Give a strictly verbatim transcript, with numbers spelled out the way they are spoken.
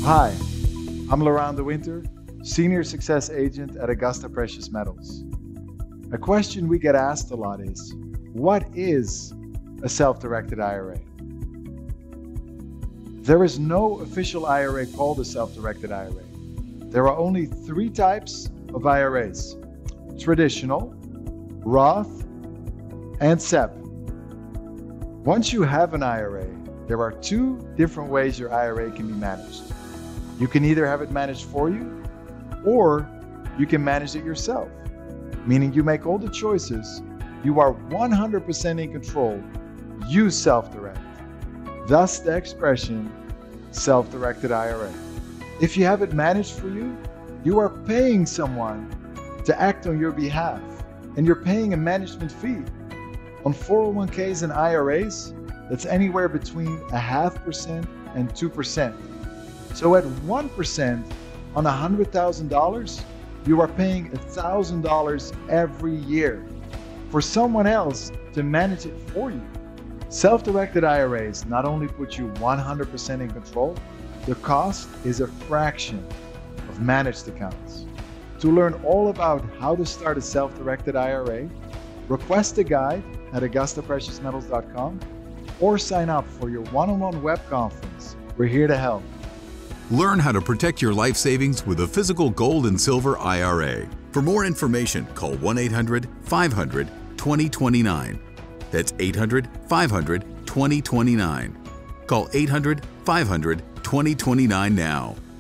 Hi, I'm Laurent de Winter, Senior Success Agent at Augusta Precious Metals. A question we get asked a lot is, what is a self-directed I R A? There is no official I R A called a self-directed I R A. There are only three types of I R As: traditional, Roth, and S E P. Once you have an I R A, there are two different ways your I R A can be managed. You can either have it managed for you, or you can manage it yourself, meaning you make all the choices. You are one hundred percent in control. You self-direct. Thus the expression self-directed I R A. If you have it managed for you, you are paying someone to act on your behalf, and you're paying a management fee. On four oh one K's and I R As, that's anywhere between a half percent and two percent. So at one percent on one hundred thousand dollars, you are paying one thousand dollars every year for someone else to manage it for you. Self-directed I R As not only put you one hundred percent in control, the cost is a fraction of managed accounts. To learn all about how to start a self-directed I R A, request a guide at augusta precious metals dot com or sign up for your one-on-one web conference. We're here to help. Learn how to protect your life savings with a physical gold and silver I R A. For more information, call one eight hundred, five hundred, twenty twenty-nine. That's eight hundred, five hundred, twenty twenty-nine. Call eight hundred, five hundred, twenty twenty-nine now.